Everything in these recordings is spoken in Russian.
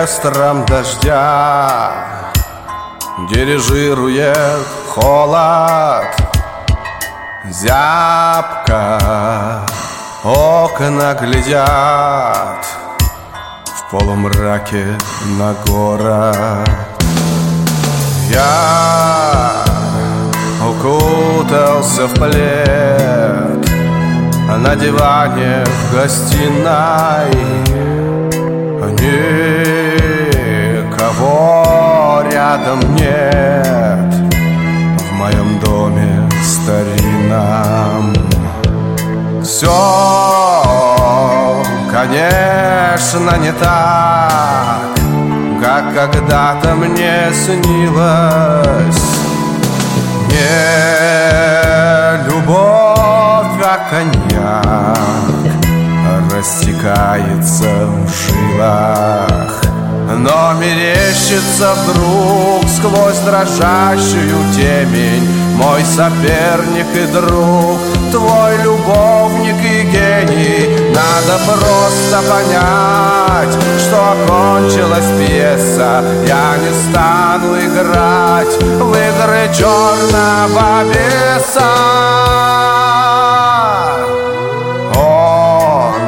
оркестром дождя дирижирует холод. Зябко окна глядят в полумраке на город. Я укутался в плед на диване в гостиной. Никого рядом нет в моем доме старинном. Все, конечно, не так, как когда-то мне снилось. Не любовь, а коньяк растекается в жилах. Но мерещится вдруг сквозь дрожащую темень мой соперник и друг, твой любовник и гений. Надо просто понять, что окончилась пьеса. Я не стану играть в игры черного беса. Он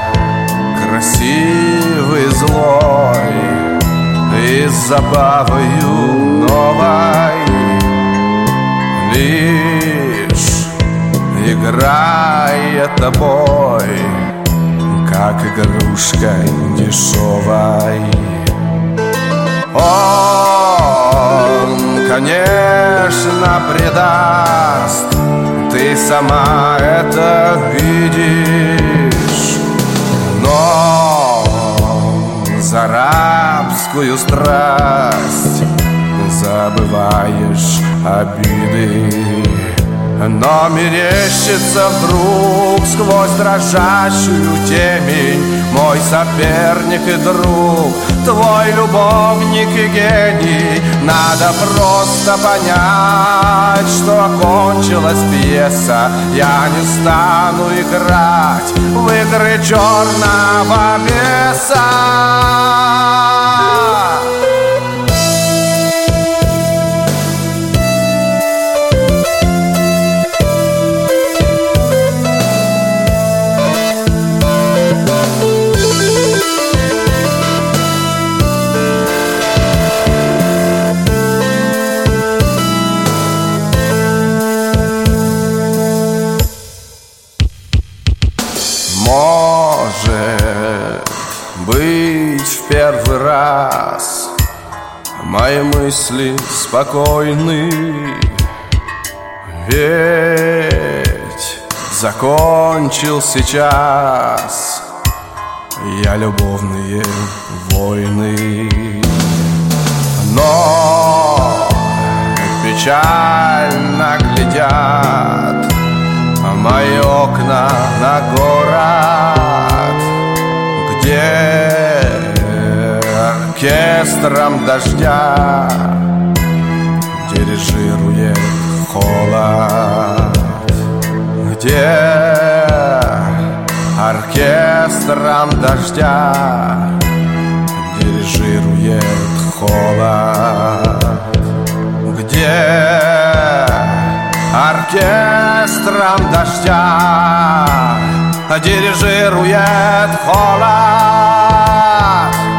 красивый, злой и с забавою новой, лишь играя тобой, как игрушкой дешевой. Он, конечно, предаст, ты сама это видишь, но за рабскую страсть забываешь обиды. Но мерещится вдруг сквозь дрожащую темень мой соперник и друг, твой любовник и гений. Надо просто понять, что окончилась пьеса. Я не стану играть в игры черного беса. Может быть, в первый раз мои мысли спокойны, ведь закончился час я любовные войны. Но печально глядят мои окна на город, где оркестром дождя дирижирует холод. Где оркестром дождя дирижирует холод. Где оркестром дождя дирижирует холод.